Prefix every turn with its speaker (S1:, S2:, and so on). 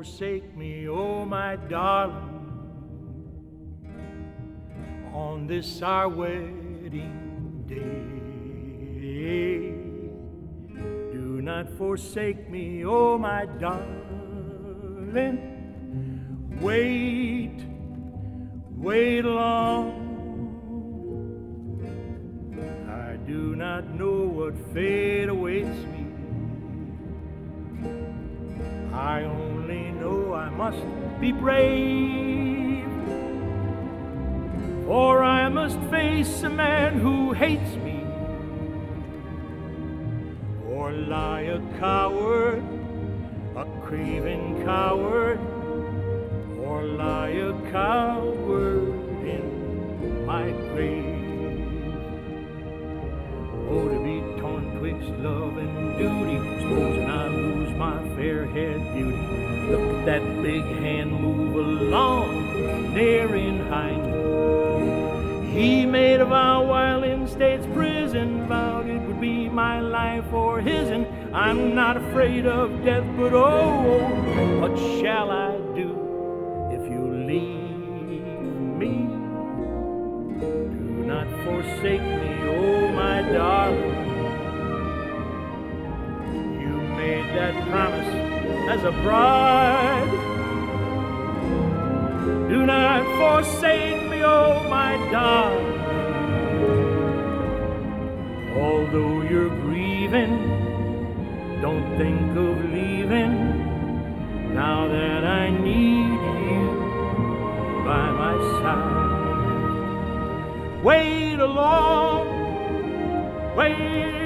S1: forsake me, oh my darling, on this our wedding day. Do not forsake me, oh my darling. Wait long. I do not know what fate awaits me. I only know I must be brave, for I must face a man who hates me, or lie a coward, a craven coward, or lie a coward in my grave. Oh, to be torn twixt love and duty, supposing I lose my fair-haired beauty. Look at that big hand move along, near in hind. He made a vow while in state's prison, vowed it would be my life or his, and I'm not afraid of death, but oh, what shall I do if you leave me? Do not forsake me, oh my darling. You made that promise as a bride. Do not forsake me, oh my darling. Although you're grieving, don't think of leaving, now that I need you by my side. Wait along, wait